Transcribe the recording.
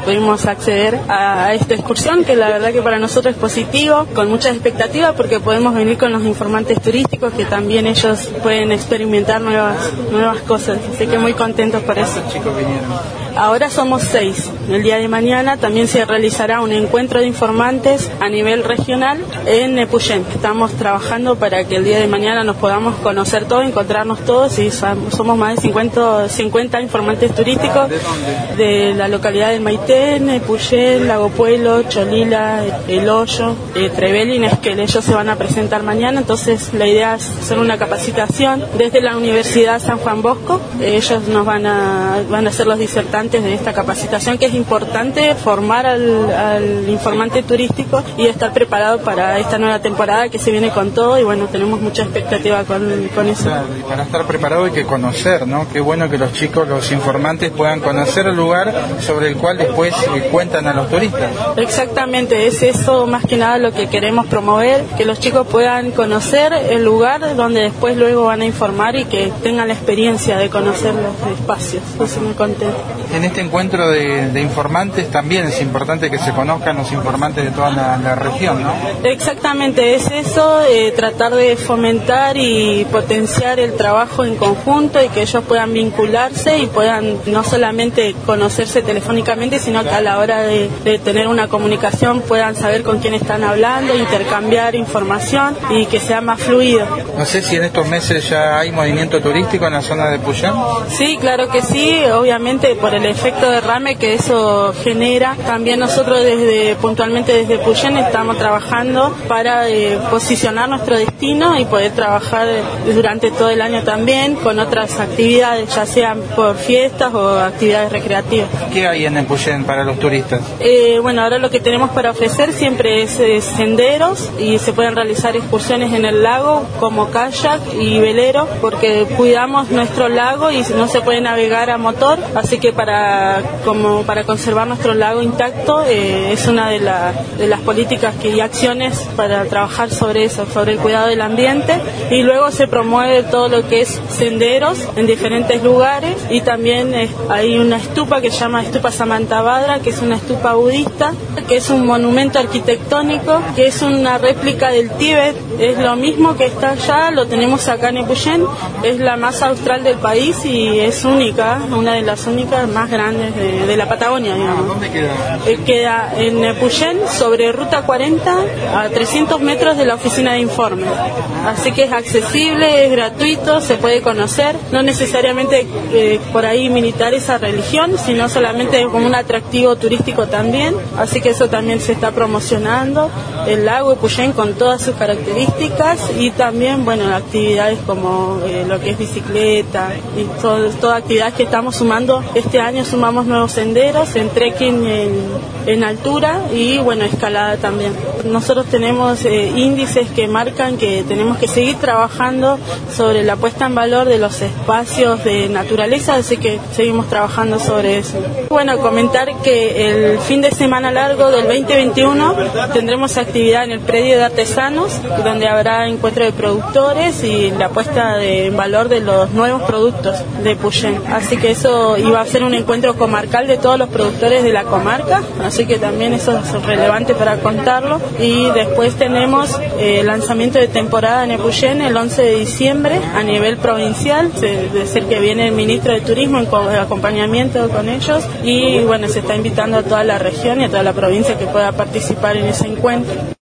pudimos acceder a esta excursión, que la verdad que para nosotros es positivo, con muchas expectativas, porque podemos venir con los informantes turísticos, que también ellos pueden experimentar nuevas cosas, así que muy contentos por eso. ¿Cuántos chicos vinieron? Ahora somos 6. El día de mañana también se realizará un encuentro de informantes a nivel regional en Epuyén. Estamos trabajando para que el día de mañana nos podamos conocer todos, encontrarnos todos, y somos más de 50 informantes turísticos de la localidad de Maitén, Epuyén, Lago Puelo, Cholila, El Hoyo, Trevelin, que ellos se van a presentar mañana. Entonces la idea es hacer una capacitación desde la Universidad San Juan Bosco. Ellos nos van a ser los disertantes de esta capacitación, que es importante formar al informante turístico y estar preparado para esta nueva temporada que se viene con todo, y bueno, tenemos mucha expectativa con eso. Claro, y para estar preparado hay que conocer, ¿no? Qué bueno que los chicos, los informantes puedan conocer el lugar sobre el cual después cuentan a los turistas. Exactamente, es eso más que nada lo que queremos promover, que los chicos puedan conocer el lugar donde después luego van a informar y que tengan la experiencia de conocer los espacios. Eso me contento. En este encuentro de informantes también es importante que se conozcan los informantes de toda la región, ¿no? Exactamente, es eso, tratar de fomentar y potenciar el trabajo en conjunto, y que ellos puedan vincularse y puedan no solamente conocerse telefónicamente, sino que a la hora de tener una comunicación puedan saber con quién están hablando, intercambiar información y que sea más fluido. No sé si en estos meses ya hay movimiento turístico en la zona de Epuyén. Sí, claro que sí, obviamente por el efecto derrame que eso genera. También nosotros puntualmente desde Epuyén estamos trabajando para posicionar nuestro destino y poder trabajar durante todo el año también con otras actividades, ya sean por fiestas o actividades recreativas. ¿Qué hay en Epuyén para los turistas? Bueno, ahora lo que tenemos para ofrecer siempre es senderos, y se pueden realizar excursiones en el lago como kayak y velero, porque cuidamos nuestro lago y no se puede navegar a motor, así que para conservar nuestro lago intacto es una de las políticas y acciones para trabajar sobre eso, sobre el cuidado del ambiente. Y luego se promueve todo lo que es senderos en diferentes lugares, y también hay una estupa que se llama Estupa Samantabhadra, que es una estupa budista, que es un monumento arquitectónico, que es una réplica del Tíbet. Es lo mismo que está allá, lo tenemos acá en Epuyén. Es la más austral del país y es única, una de las únicas más grandes de la Patagonia, digamos. ¿Dónde queda? Queda en Epuyén, sobre Ruta 40, a 300 metros de la oficina de informes. Así que es accesible, es gratuito, se puede conocer. No necesariamente por ahí militar esa religión, sino solamente como un atractivo turístico también. Así que eso también se está promocionando. El lago Epuyén con todas sus características, y también, bueno, actividades como lo que es bicicleta y todas actividades que estamos sumando. Este año sumamos nuevos senderos en trekking en altura y, bueno, escalada también. Nosotros tenemos índices que marcan que tenemos que seguir trabajando sobre la puesta en valor de los espacios de naturaleza, así que seguimos trabajando sobre eso. Bueno, comentar que el fin de semana largo del 2021 tendremos actividad en el predio de artesanos, donde habrá encuentro de productores y la puesta en valor de los nuevos productos de Epuyén. Así que eso iba a ser un encuentro comarcal de todos los productores de la comarca, así que también eso es relevante para contarlo. Y después tenemos el lanzamiento de temporada en Epuyén el 11 de diciembre a nivel provincial, es decir, que viene el ministro de Turismo en acompañamiento con ellos, y bueno, se está invitando a toda la región y a toda la provincia que pueda participar en ese encuentro.